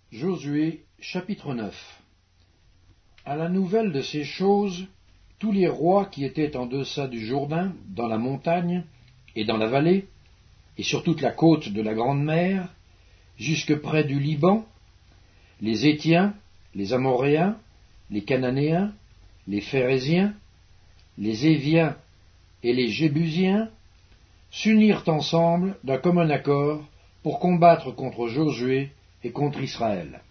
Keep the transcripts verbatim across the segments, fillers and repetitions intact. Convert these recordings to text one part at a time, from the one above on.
Josué chapitre neuf. À la nouvelle de ces choses, tous les rois qui étaient en deçà du Jourdain, dans la montagne et dans la vallée, et sur toute la côte de la grande mer, jusque près du Liban, les Hétiens, les Amoréens, les Cananéens, les Phéréziens, les Éviens et les Jébusiens, s'unirent ensemble d'un commun accord pour combattre contre Josué et contre Israël.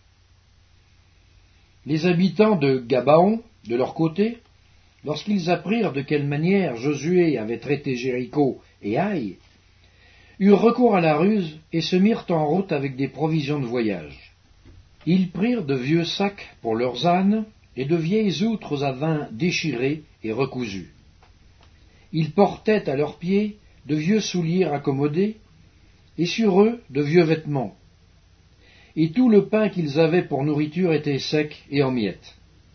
Les habitants de Gabaon, de leur côté, lorsqu'ils apprirent de quelle manière Josué avait traité Jéricho et Haï, eurent recours à la ruse et se mirent en route avec des provisions de voyage. Ils prirent de vieux sacs pour leurs ânes et de vieilles outres à vin déchirées et recousues. Ils portaient à leurs pieds de vieux souliers raccommodés et sur eux de vieux vêtements. Et tout le pain qu'ils avaient pour nourriture était sec et en miettes.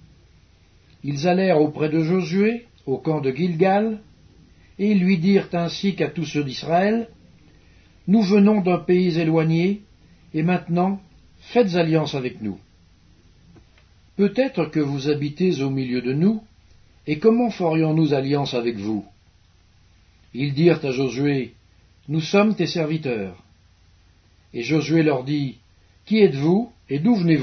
Ils allèrent auprès de Josué, au camp de Gilgal, et ils lui dirent ainsi qu'à tous ceux d'Israël, « Nous venons d'un pays éloigné, et maintenant faites alliance avec nous. Peut-être que vous habitez au milieu de nous, et comment ferions-nous alliance avec vous ?» Ils dirent à Josué, « Nous sommes tes serviteurs. » Et Josué leur dit, « Qui êtes-vous et d'où venez-vous »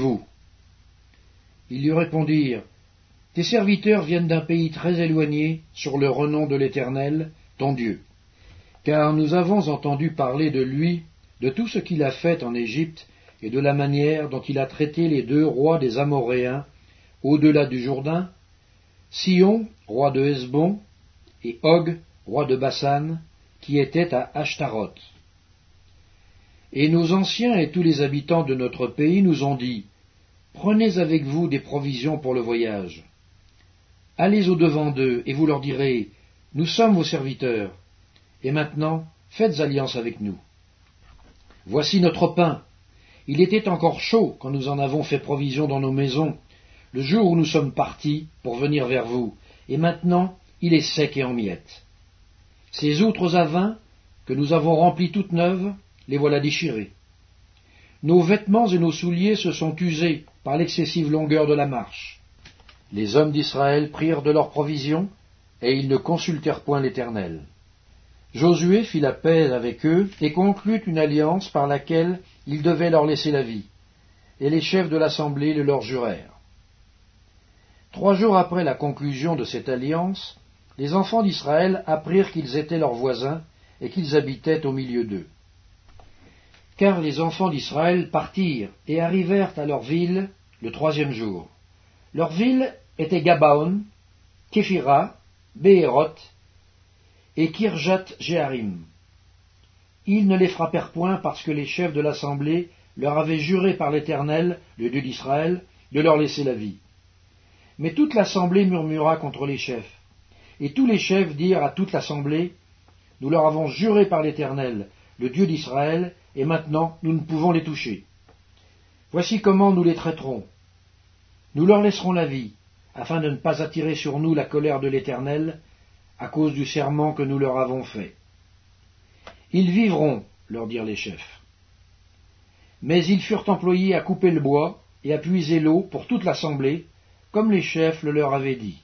Ils lui répondirent, « Tes serviteurs viennent d'un pays très éloigné sur le renom de l'Éternel, ton Dieu. Car nous avons entendu parler de lui, de tout ce qu'il a fait en Égypte et de la manière dont il a traité les deux rois des Amoréens au-delà du Jourdain, Sihon, roi de Hesbon, et Og, roi de Basan, qui était à Ashtaroth. Et nos anciens et tous les habitants de notre pays nous ont dit, « Prenez avec vous des provisions pour le voyage. Allez au-devant d'eux, et vous leur direz, « Nous sommes vos serviteurs, et maintenant faites alliance avec nous. Voici notre pain. Il était encore chaud quand nous en avons fait provision dans nos maisons, le jour où nous sommes partis pour venir vers vous, et maintenant il est sec et en miettes. Ces outres à vin, que nous avons remplies toutes neuves, les voilà déchirées. Nos vêtements et nos souliers se sont usés par l'excessive longueur de la marche. » Les hommes d'Israël prirent de leurs provisions, et ils ne consultèrent point l'Éternel. Josué fit la paix avec eux, et conclut une alliance par laquelle il devait leur laisser la vie, et les chefs de l'assemblée le leur jurèrent. Trois jours après la conclusion de cette alliance, les enfants d'Israël apprirent qu'ils étaient leurs voisins, et qu'ils habitaient au milieu d'eux. Car les enfants d'Israël partirent et arrivèrent à leur ville le troisième jour. Leur ville était Gabaon, Képhira, Béhéroth et Kirjath-Jéarim. Ils ne les frappèrent point parce que les chefs de l'assemblée leur avaient juré par l'Éternel, le Dieu d'Israël, de leur laisser la vie. Mais toute l'assemblée murmura contre les chefs. Et tous les chefs dirent à toute l'assemblée, « Nous leur avons juré par l'Éternel, le Dieu d'Israël, et maintenant nous ne pouvons les toucher. Voici comment nous les traiterons. Nous leur laisserons la vie, afin de ne pas attirer sur nous la colère de l'Éternel, à cause du serment que nous leur avons fait. Ils vivront, leur dirent les chefs. Mais ils furent employés à couper le bois et à puiser l'eau pour toute l'assemblée, comme les chefs le leur avaient dit.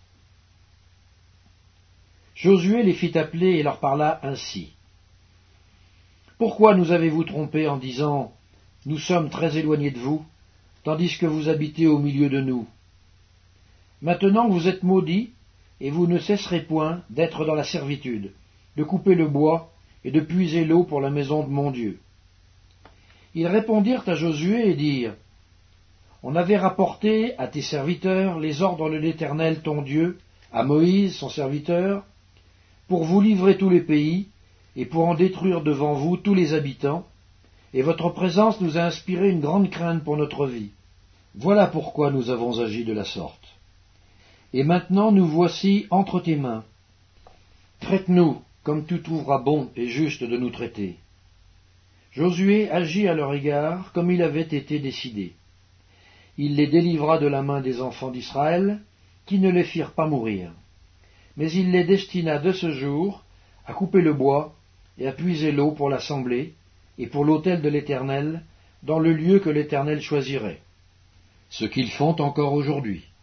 Josué les fit appeler et leur parla ainsi. « Pourquoi nous avez-vous trompés en disant « Nous sommes très éloignés de vous », tandis que vous habitez au milieu de nous ? Maintenant vous êtes maudits, et vous ne cesserez point d'être dans la servitude, de couper le bois et de puiser l'eau pour la maison de mon Dieu. » Ils répondirent à Josué et dirent, « On avait rapporté à tes serviteurs les ordres de l'Éternel ton Dieu, à Moïse son serviteur, pour vous livrer tous les pays, et pour en détruire devant vous tous les habitants, et votre présence nous a inspiré une grande crainte pour notre vie. Voilà pourquoi nous avons agi de la sorte. Et maintenant nous voici entre tes mains. Traite-nous comme tu trouveras bon et juste de nous traiter. » Josué agit à leur égard comme il avait été décidé. Il les délivra de la main des enfants d'Israël, qui ne les firent pas mourir. Mais il les destina de ce jour à couper le bois et à puiser l'eau pour l'assemblée et pour l'autel de l'Éternel, dans le lieu que l'Éternel choisirait, ce qu'ils font encore aujourd'hui.